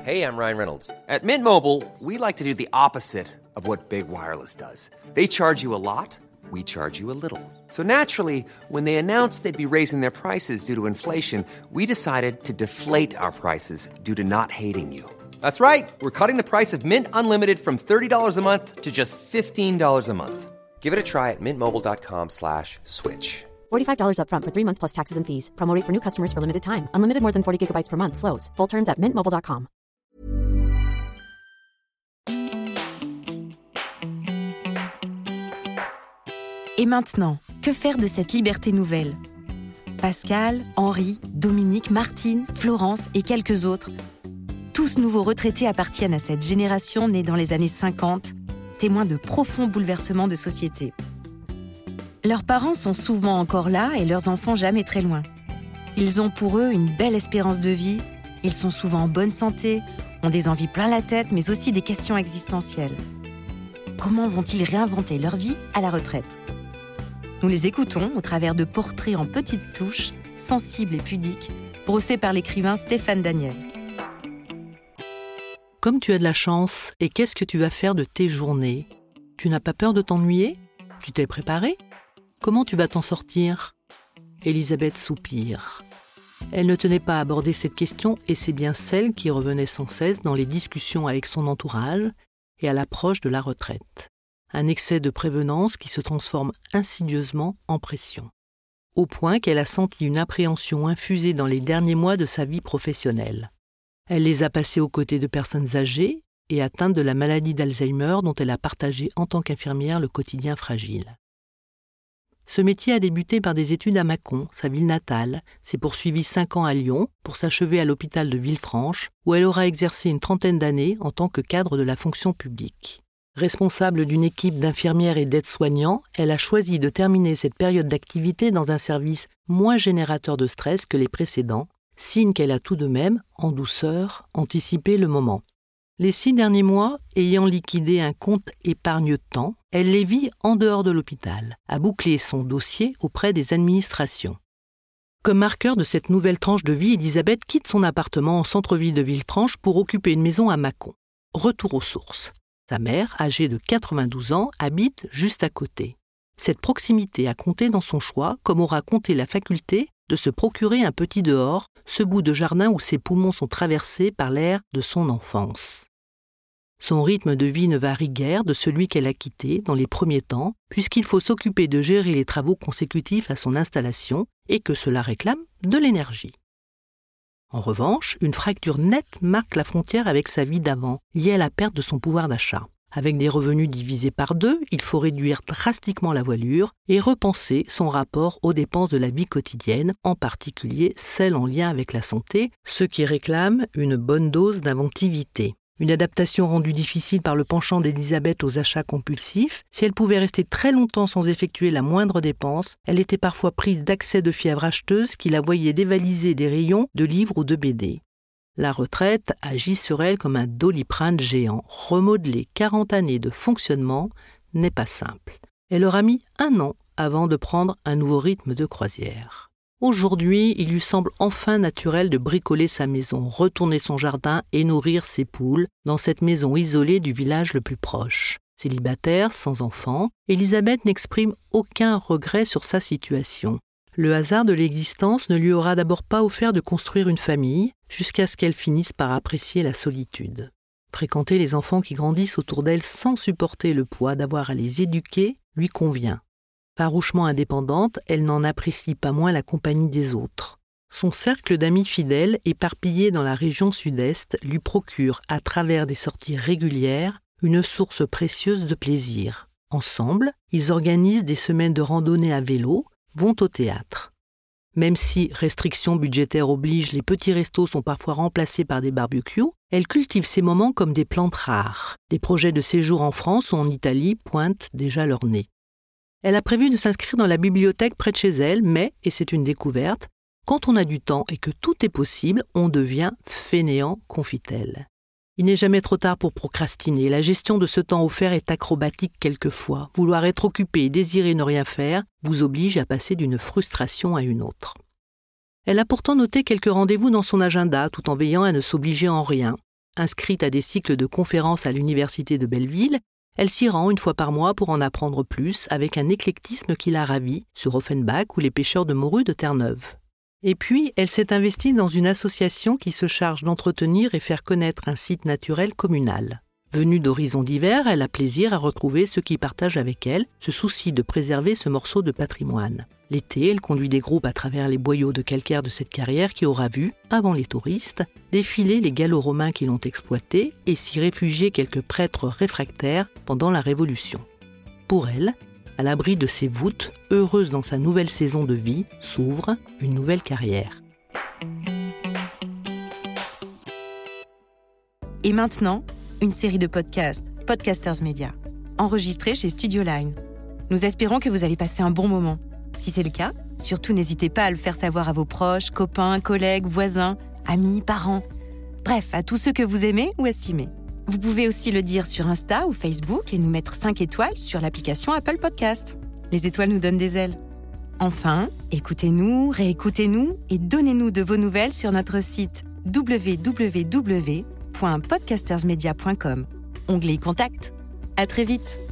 Hey, I'm Ryan Reynolds. At Mint Mobile, we like to do the opposite of what Big Wireless does. They charge you a lot, we charge you a little. So naturally, when they announced they'd be raising their prices due to inflation, we decided to deflate our prices due to not hating you. That's right. We're cutting the price of Mint Unlimited from $30 a month to just $15 a month. Give it a try at mintmobile.com/switch. $45 up front for 3 months plus taxes and fees. Promo rate for new customers for limited time. Unlimited more than 40 gigabytes per month. Slows full terms at mintmobile.com. Et maintenant, que faire de cette liberté nouvelle ? Pascal, Henri, Dominique, Martine, Florence et quelques autres. Tous nouveaux retraités appartiennent à cette génération née dans les années 50, témoins de profonds bouleversements de société. Leurs parents sont souvent encore là et leurs enfants jamais très loin. Ils ont pour eux une belle espérance de vie, ils sont souvent en bonne santé, ont des envies plein la tête, mais aussi des questions existentielles. Comment vont-ils réinventer leur vie à la retraite ? Nous les écoutons au travers de portraits en petites touches, sensibles et pudiques, brossés par l'écrivain Stéphane Daniel. Comme tu as de la chance, et qu'est-ce que tu vas faire de tes journées ? Tu n'as pas peur de t'ennuyer ? Tu t'es préparé ? Comment tu vas t'en sortir ? Elisabeth soupire. Elle ne tenait pas à aborder cette question et c'est bien celle qui revenait sans cesse dans les discussions avec son entourage et à l'approche de la retraite. Un excès de prévenance qui se transforme insidieusement en pression. Au point qu'elle a senti une appréhension infusée dans les derniers mois de sa vie professionnelle. Elle les a passés aux côtés de personnes âgées et atteintes de la maladie d'Alzheimer dont elle a partagé en tant qu'infirmière le quotidien fragile. Ce métier a débuté par des études à Mâcon, sa ville natale, s'est poursuivi 5 ans à Lyon pour s'achever à l'hôpital de Villefranche, où elle aura exercé une 30aine d'années en tant que cadre de la fonction publique. Responsable d'une équipe d'infirmières et d'aides-soignants, elle a choisi de terminer cette période d'activité dans un service moins générateur de stress que les précédents, signe qu'elle a tout de même, en douceur, anticipé le moment. Les 6 derniers mois, ayant liquidé un compte épargne-temps, elle les vit en dehors de l'hôpital, à boucler son dossier auprès des administrations. Comme marqueur de cette nouvelle tranche de vie, Elisabeth quitte son appartement en centre-ville de Villefranche pour occuper une maison à Mâcon. Retour aux sources. Sa mère, âgée de 92 ans, habite juste à côté. Cette proximité a compté dans son choix, comme aura compté la faculté de se procurer un petit dehors, ce bout de jardin où ses poumons sont traversés par l'air de son enfance. Son rythme de vie ne varie guère de celui qu'elle a quitté dans les premiers temps, puisqu'il faut s'occuper de gérer les travaux consécutifs à son installation et que cela réclame de l'énergie. En revanche, une fracture nette marque la frontière avec sa vie d'avant, liée à la perte de son pouvoir d'achat. Avec des revenus divisés par 2, il faut réduire drastiquement la voilure et repenser son rapport aux dépenses de la vie quotidienne, en particulier celles en lien avec la santé, ce qui réclame une bonne dose d'inventivité. Une adaptation rendue difficile par le penchant d'Elisabeth aux achats compulsifs. Si elle pouvait rester très longtemps sans effectuer la moindre dépense, elle était parfois prise d'accès de fièvre acheteuse qui la voyait dévaliser des rayons de livres ou de BD. La retraite agit sur elle comme un Doliprane géant. Remodeler 40 années de fonctionnement n'est pas simple. Elle aura mis 1 an avant de prendre un nouveau rythme de croisière. Aujourd'hui, il lui semble enfin naturel de bricoler sa maison, retourner son jardin et nourrir ses poules dans cette maison isolée du village le plus proche. Célibataire, sans enfant, Elisabeth n'exprime aucun regret sur sa situation. Le hasard de l'existence ne lui aura d'abord pas offert de construire une famille, jusqu'à ce qu'elle finisse par apprécier la solitude. Fréquenter les enfants qui grandissent autour d'elle sans supporter le poids d'avoir à les éduquer lui convient. Farouchement indépendante, elle n'en apprécie pas moins la compagnie des autres. Son cercle d'amis fidèles, éparpillés dans la région sud-est, lui procure, à travers des sorties régulières, une source précieuse de plaisir. Ensemble, ils organisent des semaines de randonnée à vélo, vont au théâtre. Même si restrictions budgétaires obligent, les petits restos sont parfois remplacés par des barbecues, elle cultive ces moments comme des plantes rares. Des projets de séjour en France ou en Italie pointent déjà leur nez. Elle a prévu de s'inscrire dans la bibliothèque près de chez elle, mais, et c'est une découverte, quand on a du temps et que tout est possible, on devient fainéant, confie-t-elle. Il n'est jamais trop tard pour procrastiner. La gestion de ce temps offert est acrobatique quelquefois. Vouloir être occupé et désirer ne rien faire vous oblige à passer d'une frustration à une autre. Elle a pourtant noté quelques rendez-vous dans son agenda, tout en veillant à ne s'obliger en rien. Inscrite à des cycles de conférences à l'université de Belleville, elle s'y rend une fois par mois pour en apprendre plus avec un éclectisme qui la ravit sur Offenbach ou les pêcheurs de morue de Terre-Neuve. Et puis, elle s'est investie dans une association qui se charge d'entretenir et faire connaître un site naturel communal. Venue d'horizons divers, elle a plaisir à retrouver ceux qui partagent avec elle ce souci de préserver ce morceau de patrimoine. L'été, elle conduit des groupes à travers les boyaux de calcaire de cette carrière qui aura vu, avant les touristes, défiler les gallo-romains qui l'ont exploitée et s'y réfugier quelques prêtres réfractaires pendant la Révolution. Pour elle, à l'abri de ses voûtes, heureuse dans sa nouvelle saison de vie, s'ouvre une nouvelle carrière. Et maintenant, une série de podcasts, Podcasters Media, enregistrés chez Studio Line. Nous espérons que vous avez passé un bon moment. Si c'est le cas, surtout n'hésitez pas à le faire savoir à vos proches, copains, collègues, voisins, amis, parents. Bref, à tous ceux que vous aimez ou estimez. Vous pouvez aussi le dire sur Insta ou Facebook et nous mettre 5 étoiles sur l'application Apple Podcast. Les étoiles nous donnent des ailes. Enfin, écoutez-nous, réécoutez-nous et donnez-nous de vos nouvelles sur notre site www.podcastersmedia.com, onglet Contact. À très vite.